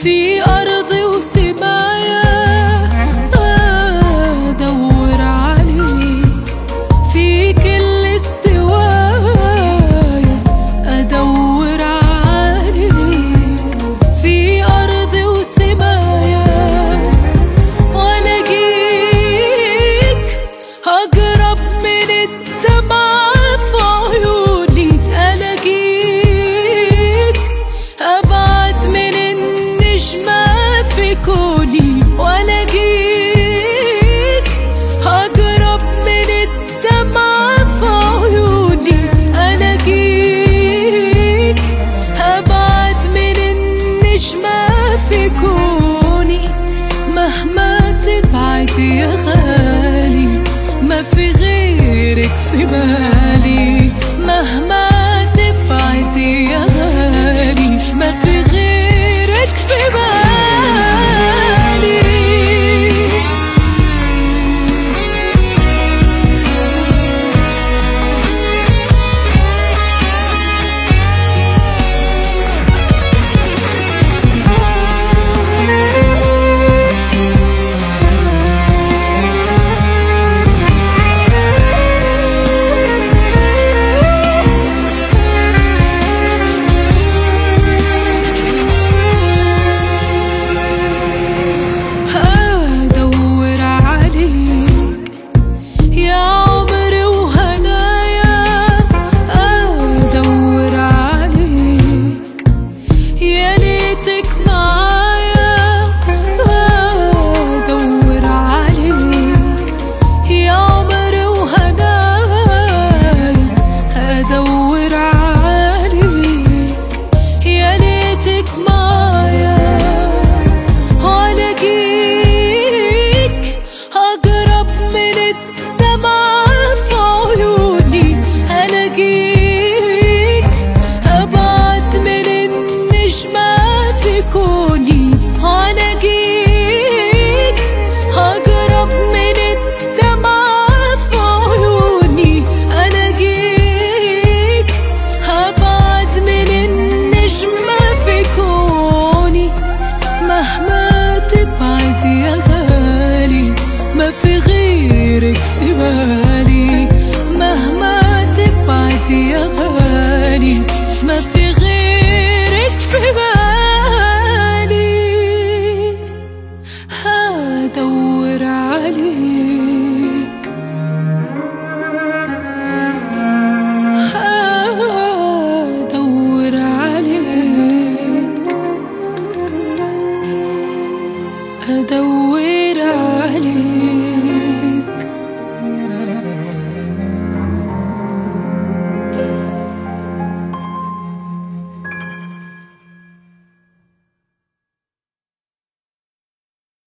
في أرضي وسمايا أدور عليك، في كل السوايا أدور عليك، في أرضي وسمايا وألاقيك أقرب من الدمعة في عيوني، ألاقيك أبعد من النجمة في كوني، وألاقيك أقرب من الدمعة في عيوني، ألاقيك أبعد من النجمة في كوني. مهما تبعد يا غالي ما في غيرك في بالي، مهما تبعد يا غالي ما في غيرك في بالي. ما في غيرك في بالي، مهما تبعد يا غالي ما في غيرك في بالي. هدور عليك، هدور عليك، أدور عليك.